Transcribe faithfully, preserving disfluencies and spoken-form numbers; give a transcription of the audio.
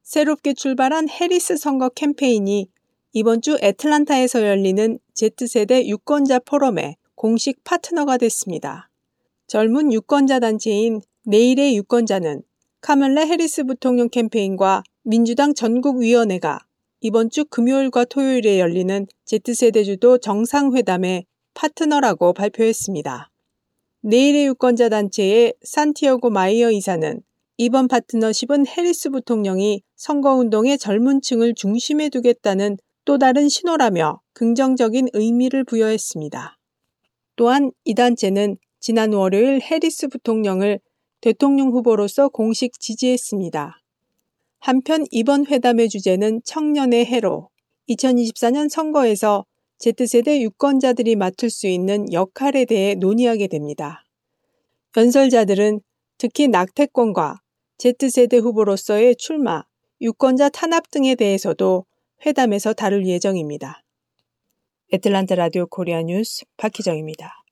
새롭게 출발한 해리스 선거 캠페인이 이번 주 애틀랜타에서 열리는 Z세대 유권자 포럼의 공식 파트너가 됐습니다. 젊은 유권자 단체인 내일의 유권자는 카멀라 해리스 부통령 캠페인과 민주당 전국위원회가 이번 주 금요일과 토요일에 열리는 Z세대 주도 정상회담의 파트너라고 발표했습니다. 내일의 유권자 단체의 산티아고 마이어 이사는 이번 파트너십은 해리스 부통령이 선거운동의 젊은 층을 중심에 두겠다는 또 다른 신호라며 긍정적인 의미를 부여했습니다. 또한 이 단체는 지난 월요일 해리스 부통령을 대통령 후보로서 공식 지지했습니다. 한편 이번 회담의 주제는 청년의 해로, 이천이십사 년 선거에서 Z세대 유권자들이 맡을 수 있는 역할에 대해 논의하게 됩니다. 연설자들은 특히 낙태권과 Z세대 후보로서의 출마, 유권자 탄압 등에 대해서도 회담에서 다룰 예정입니다. 애틀랜타 라디오 코리아 뉴스 박희정입니다.